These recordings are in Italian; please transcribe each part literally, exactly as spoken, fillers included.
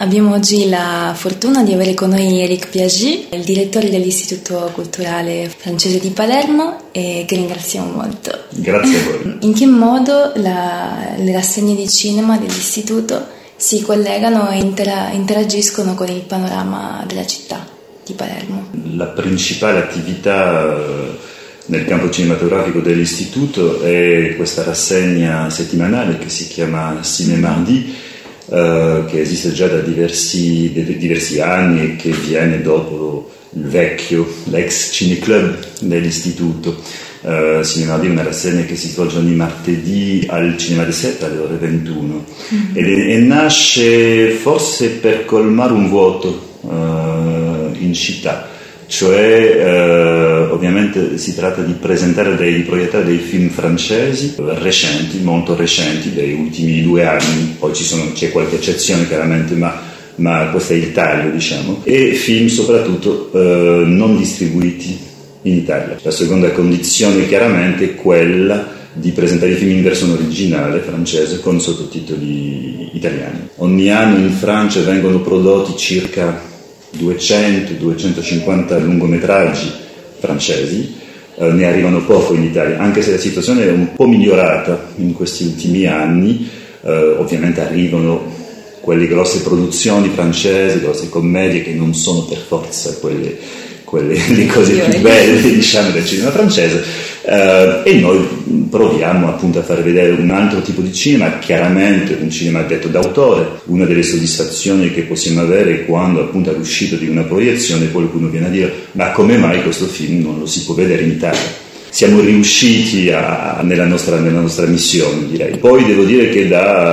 Abbiamo oggi la fortuna di avere con noi Éric Piaget, il direttore dell'Istituto Culturale Francese di Palermo, e che ringraziamo molto. Grazie a voi. In che modo la, le rassegne di cinema dell'Istituto si collegano e intera, interagiscono con il panorama della città di Palermo? La principale attività nel campo cinematografico dell'Istituto è questa rassegna settimanale che si chiama Ciné-Mardi, Uh, che esiste già da diversi, diversi anni e che viene dopo il vecchio, l'ex Cineclub dell'Istituto. Uh, Ciné-Mardi è una rassegna che si svolge ogni martedì al Cinema de Sette alle ore ventuno mm-hmm. e, e nasce forse per colmare un vuoto uh, in città. Cioè, eh, ovviamente si tratta di presentare, dei, di proiettare dei film francesi recenti, molto recenti, degli ultimi due anni, poi ci sono, c'è qualche eccezione chiaramente, ma, ma questo è il taglio, diciamo, e film soprattutto eh, non distribuiti in Italia. La seconda condizione chiaramente è quella di presentare i film in versione originale francese con sottotitoli italiani. Ogni anno in Francia vengono prodotti circa duecento duecentocinquanta lungometraggi francesi, eh, ne arrivano poco in Italia, anche se la situazione è un po' migliorata in questi ultimi anni. Eh, ovviamente arrivano quelle grosse produzioni francesi, grosse commedie che non sono per forza quelle, quelle le cose più belle, diciamo, del cinema francese, eh, e noi proviamo appunto a far vedere un altro tipo di cinema, chiaramente un cinema detto d'autore. Una delle soddisfazioni che possiamo avere è quando appunto all'uscita di una proiezione qualcuno viene a dire: ma come mai questo film non lo si può vedere in Italia? Siamo riusciti a, nella, nostra, nella nostra missione, direi. Poi devo dire che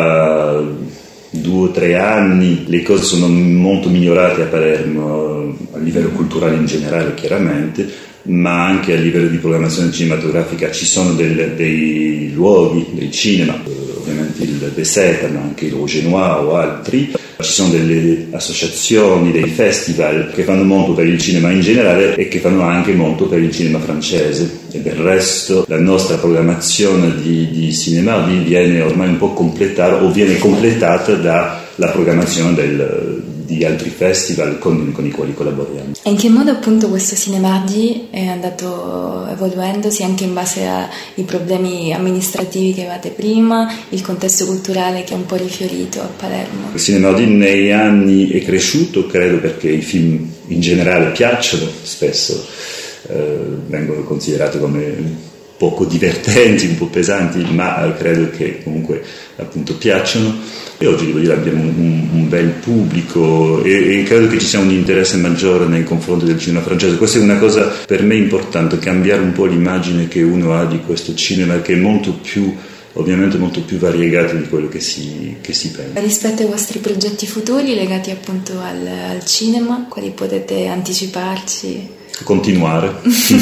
da due o tre anni le cose sono molto migliorate a Palermo, a livello culturale in generale chiaramente, ma anche a livello di programmazione cinematografica ci sono del, dei luoghi, dei cinema, ovviamente il De Seta, ma anche il Rouge et Noir o altri. Ci sono delle associazioni, dei festival che fanno molto per il cinema in generale e che fanno anche molto per il cinema francese. E del resto la nostra programmazione di, di Ciné-Mardi viene ormai un po' completata, o viene completata dalla programmazione del, di altri festival con, con i quali collaboriamo. E in che modo appunto questo Ciné-Mardi è andato evoluendosi anche in base ai problemi amministrativi che avevate prima, il contesto culturale che è un po' rifiorito a Palermo? Il Ciné-Mardi negli anni è cresciuto, credo, perché i film in generale piacciono, spesso eh, vengono considerati come poco divertenti, un po' pesanti, ma credo che comunque appunto piacciono. E oggi devo dire abbiamo un, un bel pubblico e, e credo che ci sia un interesse maggiore nei confronti del cinema francese. Questa è una cosa per me importante, cambiare un po' l'immagine che uno ha di questo cinema, che è molto più, ovviamente molto più variegato di quello che si, che si pensa. Rispetto ai vostri progetti futuri legati appunto al, al cinema, quali potete anticiparci? Continuare,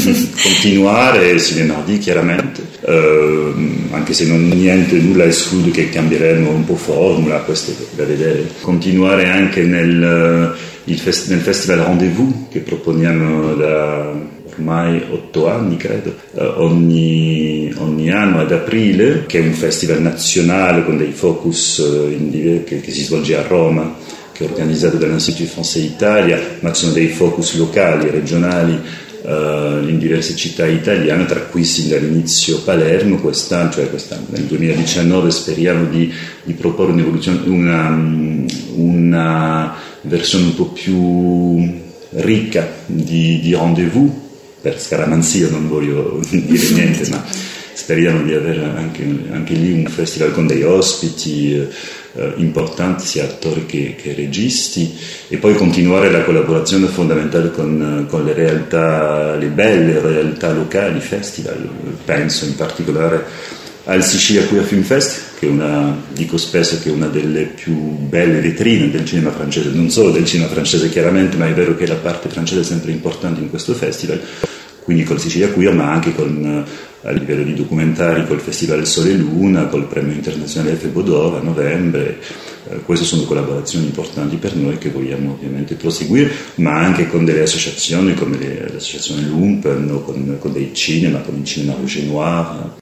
continuare Ciné-Mardi chiaramente, eh, anche se non niente, nulla esclude che cambieremo un po' formula, questo è da vedere. Continuare anche nel, il fest, nel Festival Rendez-Vous che proponiamo da ormai otto anni credo, eh, ogni, ogni anno ad aprile, che è un festival nazionale con dei focus eh, in, che, che si svolge a Roma, che è organizzato dall'Institut Français Italia, ma ci sono dei focus locali, regionali, uh, in diverse città italiane, tra cui sin dall'inizio Palermo. Quest'anno, cioè quest'anno, nel duemiladiciannove, speriamo di, di proporre un'evoluzione, una, una versione un po' più ricca di, di Rendez-Vous. Per scaramanzia non voglio dire niente, ma speriamo di avere anche, anche lì un festival con dei ospiti eh, importanti, sia attori che, che registi, e poi continuare la collaborazione fondamentale con, con le realtà, le belle realtà locali, festival. Penso in particolare al Sicilia Queer Film Fest, che è una, dico spesso che è una delle più belle vetrine del cinema francese, non solo del cinema francese chiaramente, ma è vero che la parte francese è sempre importante in questo festival, quindi col Sicilia Queer, ma anche con, a livello di documentari, col Festival Sole e Luna, col Premio Internazionale F. Baudot a novembre. Eh, queste sono collaborazioni importanti per noi che vogliamo ovviamente proseguire, ma anche con delle associazioni come le, l'associazione Lumpen, o con, con dei cinema, con il cinema Rouge et Noir.